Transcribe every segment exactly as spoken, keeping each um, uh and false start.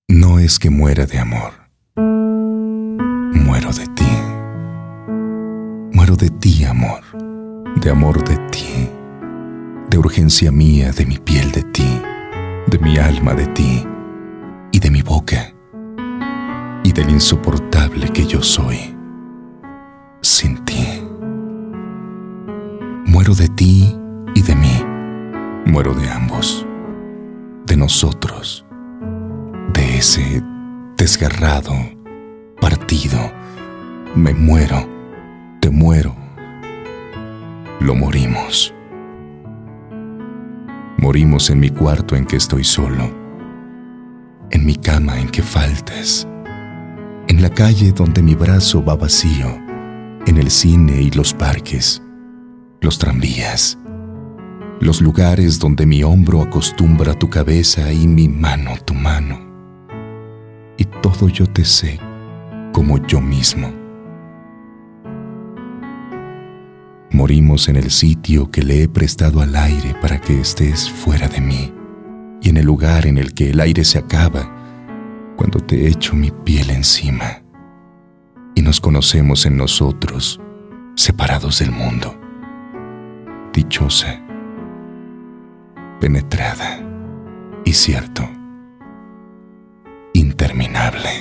No es que muera de amor, muero de ti. Muero de ti, amor, de amor de ti, de urgencia mía, de mi piel de ti, de mi alma de ti, y de mi boca, y del insoportable que yo soy, sin ti. Muero de ti y de mí, muero de ambos, de nosotros, de ese desgarrado, partido. Me muero, te muero, lo morimos. Morimos en mi cuarto en que estoy solo, en mi cama en que faltas, en la calle donde mi brazo va vacío, en el cine y los parques, los tranvías, los lugares donde mi hombro acostumbra tu cabeza y mi mano tu mano. Y todo yo te sé como yo mismo. Morimos en el sitio que le he prestado al aire para que estés fuera de mí, y en el lugar en el que el aire se acaba cuando te echo mi piel encima, y nos conocemos en nosotros, separados del mundo. Dichosa, penetrada y cierto, interminable.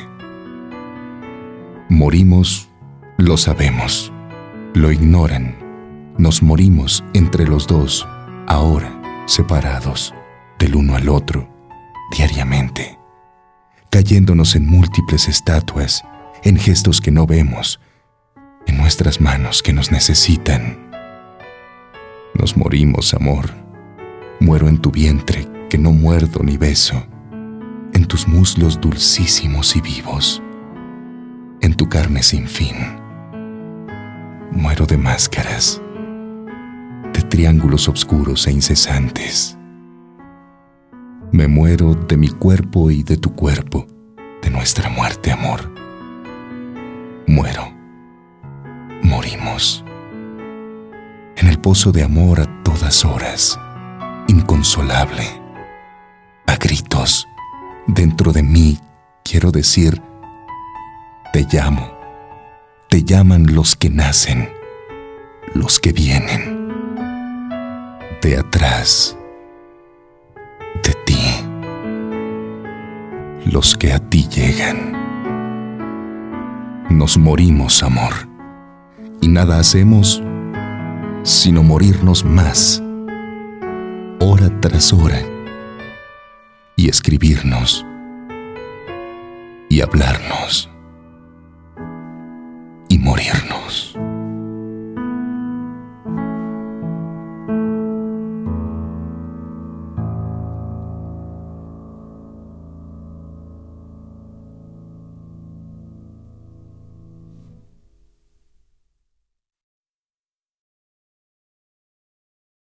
Morimos, lo sabemos, lo ignoran. Nos morimos entre los dos, ahora separados del uno al otro, diariamente, cayéndonos en múltiples estatuas, en gestos que no vemos, en nuestras manos que nos necesitan. Nos morimos, amor. Muero en tu vientre que no muerdo ni beso, en tus muslos dulcísimos y vivos, en tu carne sin fin. Muero de máscaras, de triángulos oscuros e incesantes. Me muero de mi cuerpo y de tu cuerpo, de nuestra muerte, amor. Muero, morimos, en el pozo de amor a todas horas, inconsolable, a gritos, dentro de mí quiero decir, te llamo, te llaman los que nacen, los que vienen, de atrás, de ti, los que a ti llegan. Nos morimos, amor, y nada hacemos sino morirnos más, hora tras hora, y escribirnos, y hablarnos, y morirnos.